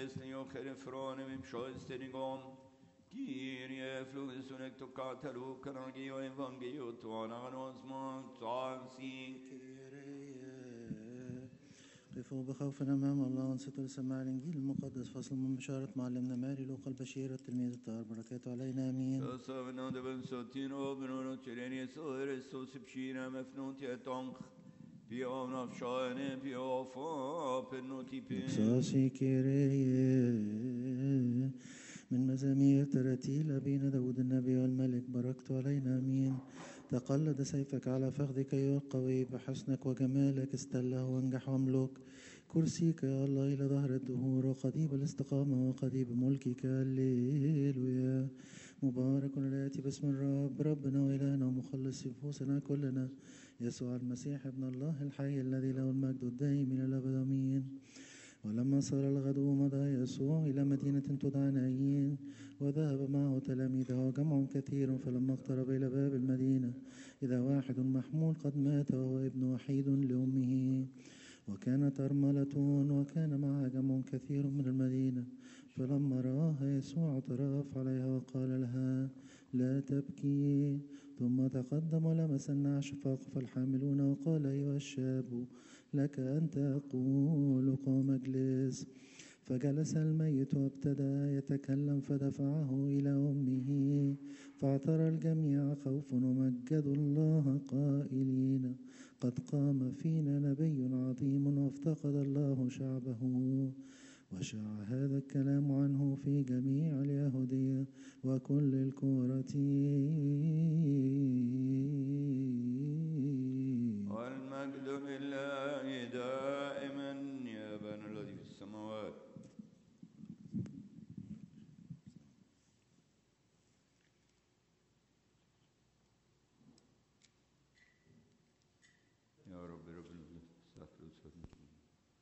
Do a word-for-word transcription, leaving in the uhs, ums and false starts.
Io Herefrone vim shoestenigon, Kyrie fluxun ectocataru canagio evangelio tuananos montansi. قفوا بخوف أمام الله وانصتوا لسماع الإنجيل المقدس. فصل من بشارة معلمنا ماري لوقا البشير التلميذ الطاهر بركاته علينا آمين. فصلنا دبن سوتينو بنونو تشريني سوهر سوسبشينا مفنوتي تونخ بيون أفشاني بيوفا بنوتي بين اقصاصي كيريه من مزامير تراتيل أبينا داود النبي والملك بركت علينا آمين. تقلد سيفك على فخذك أيها القوي، بحسنك وجمالك استله وانجح واملك. كرسيك يا الله إلى ظهر الدهور، وقضيب الاستقامة وقضيب ملكك. هللويا. مبارك الآتي باسم الرب ربنا وإلهنا ومخلص نفوسنا كلنا، يسوع المسيح ابن الله الحي الذي له المجد الدائم إلى الأبد آمين. ولما صار الغدو مضى يسوع إلى مدينة تدعى نايين، وذهب معه تلاميذه وجمع كثير. فلما اقترب إلى باب المدينة إذا واحد محمول قد مات، وهو ابن وحيد لأمه، وكانت أرملة، وكان معها جمع كثير من المدينة. فلما رآها يسوع ترأف عليها وقال لها لا تبكي. ثم تقدم ولمس النعش فوقف الحاملون وقال أيها الشاب لك أن تقول قم اجلس. فجلس الميت وابتدأ يتكلم، فدفعه إلى أمه، فاعترى الجميع خوف ومجدوا الله قائلين قد قام فينا نبي عظيم وافتقد الله شعبه. وشاع هذا الكلام عنه في جميع اليهودية وكل الكرة. والمجد لله دائما يا بني الذي في السماوات. يا رب رب السافر